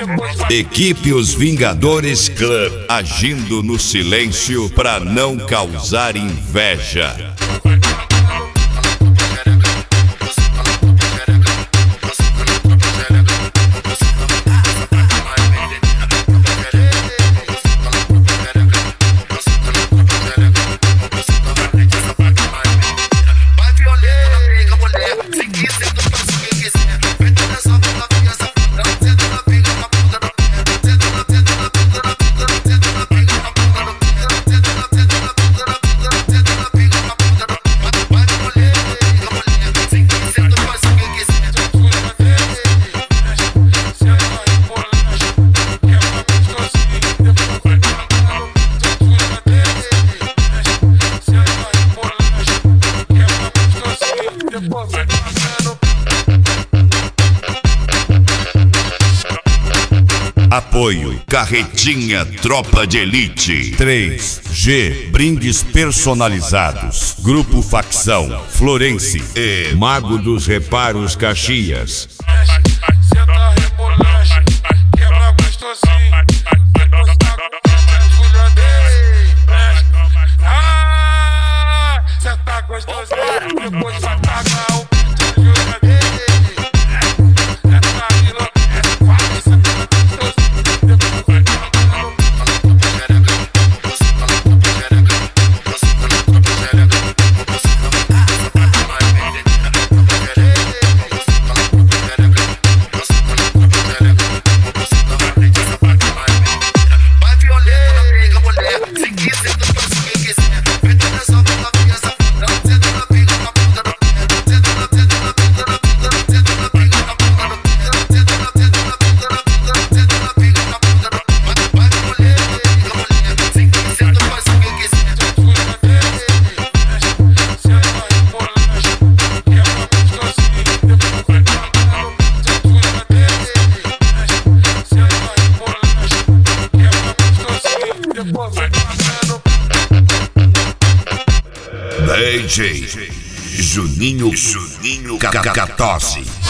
Equipe Os Vingadores Club, agindo no silêncio pra não causar inveja. Apoio Carretinha Tropa de Elite 3G Brindes personalizados. Grupo Facção Florense e Mago dos Reparos Caxias. Senta rebolagem, quebra gostosinho. Depois tá com senta gostosinho. Depois vai pagar o DJ Juninho Catose.